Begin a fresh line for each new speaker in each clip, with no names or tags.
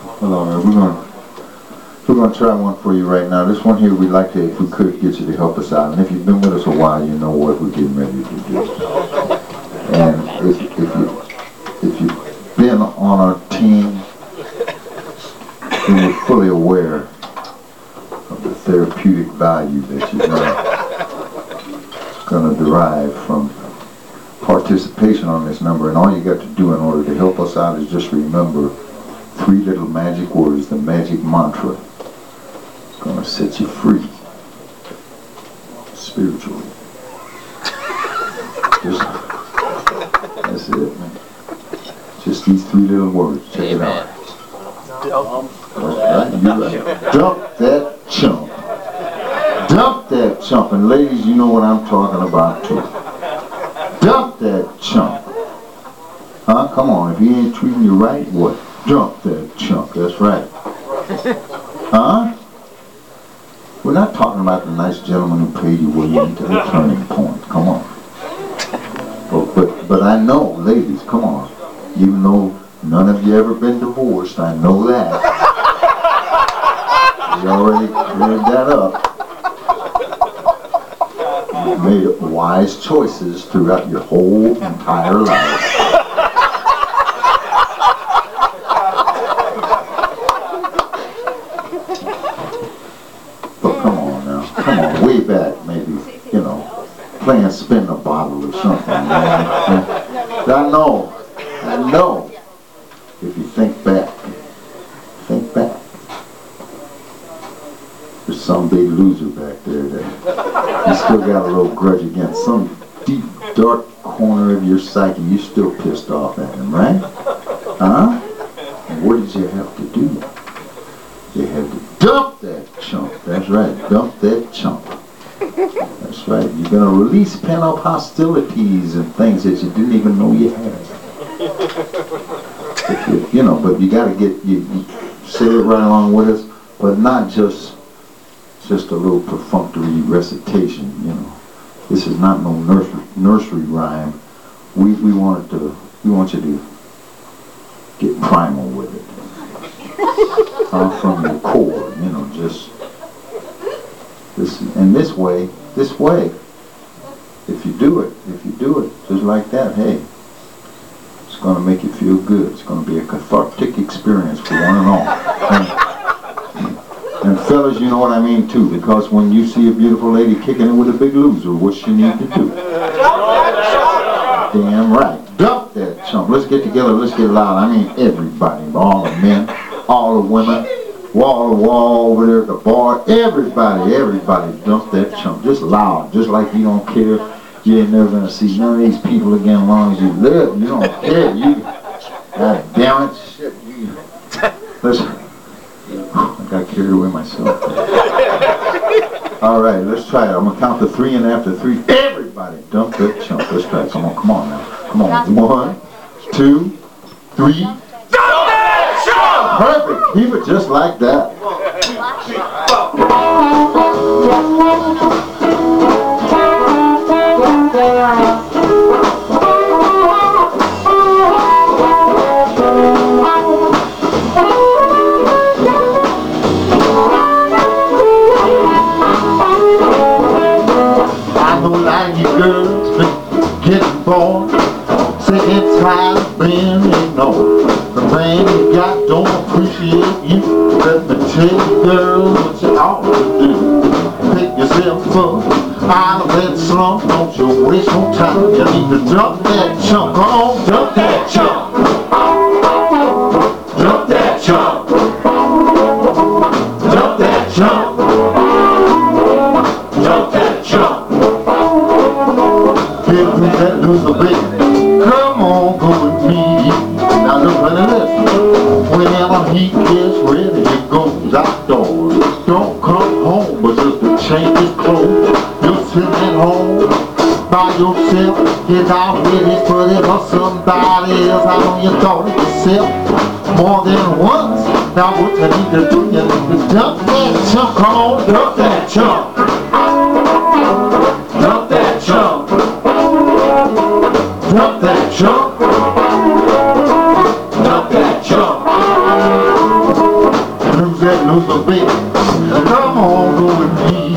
Hello, man. We're gonna try one for you right now. This one here, we'd like to, if we could, get you to help us out. And if you've been with us a while, you know what we're getting ready to do. And if you've been on our team, then we're fully aware of the therapeutic value that you're gonna derive from participation on this number. And all you got to do in order to help us out is just remember 3 little magic words, the magic mantra. It's gonna set you free spiritually. That's it, man. Just these 3 little words. Check it out. Right, you right. Dump that chump. Dump that chump. And ladies, you know what I'm talking about too. Dump that chump. Huh? Come on. If he ain't treating you right, what? Dump that chump. That's right. Huh? We're not talking about the nice gentleman who paid you well into the turning point. Come on. But I know, ladies, come on. Even though none of you ever been divorced, I know that. We already cleared that up. You made wise choices throughout your whole entire life. But come on now. Come on, way back maybe, you know, playing spin the bottle or something, man. I know. If you think back. There's some big loser back there that you still got a little grudge against. Some deep, dark corner of your psyche, you're still pissed off at him, right? Huh? And what did you have to do? You had to dump that chump. That's right, dump that chump. That's right. You're going to release pent-up hostilities and things that you didn't even know you had. But you got to you say it right along with us, but not just a little perfunctory recitation, you know. This is not no nursery rhyme. We want you to get primal with it. From your core, you know, just this way, if you do it, just like that, hey, it's going to make you feel good. It's going to be a cathartic experience for one and all. And fellas, you know what I mean too, because when you see a beautiful lady kicking it with a big loser, what she need to do? Damn right. Dump that chump. Let's get together, let's get loud. I mean everybody, all the men, all the women, wall to wall over there at the bar, everybody dump that chump. Just loud, just like you don't care. You ain't never gonna see none of these people again as long as you live. You don't care. God damn it. Shit, listen. I got carried away myself. All right, let's try it. I'm gonna count to 3, and after 3, everybody dump that chump. Let's try it. Come on now. Come on. 1, 2, 3. Dump that chump! Perfect. Keep it just like that. Girls been getting bored, sick and tired of being ignored. The man you got don't appreciate you. Let me tell you, girls, what you ought to do. Pick yourself up out of that slump. Don't you waste no time. You need to dump that chump. Come on, dump that chump. Dump that chump. Dump that chump. Dump that chump. That loser baby, come on, go with me. Now look at this. Whenever he gets ready, he goes outdoors. Don't come home, but just to change his clothes. You're sitting at home by yourself. Get out with it, put it on somebody else. How long you thought of yourself? More than once. Now what you need to do, you need to dump that chump. Come on, dump that chump. Dump that chump. Dump that chump. Dump that chump. that loser, baby. Come on, go with me.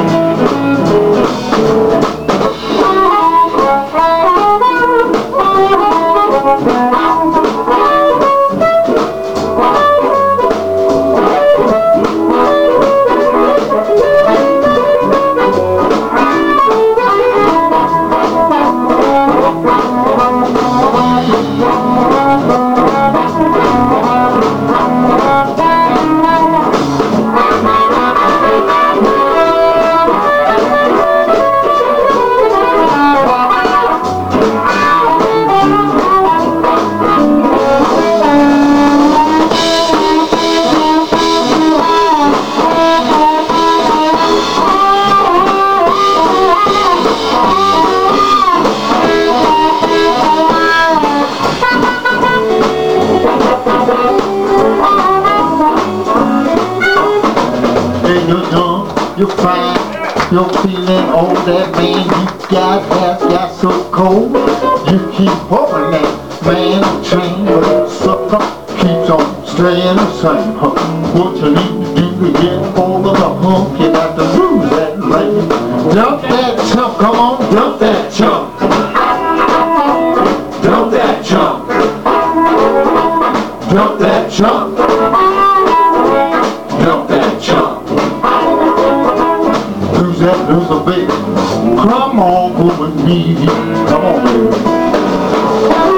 You're fine, you're feeling old, that man you got so cold. You keep hoping that man train, but the sucker keeps on staying the same. What you need to do to get over the hump, you got to lose that lane. Dump that chump, come on, dump that chump. Dump that chump. Dump that chump. Dump that chump. That loser, baby. Come on, go with me. Come on, baby.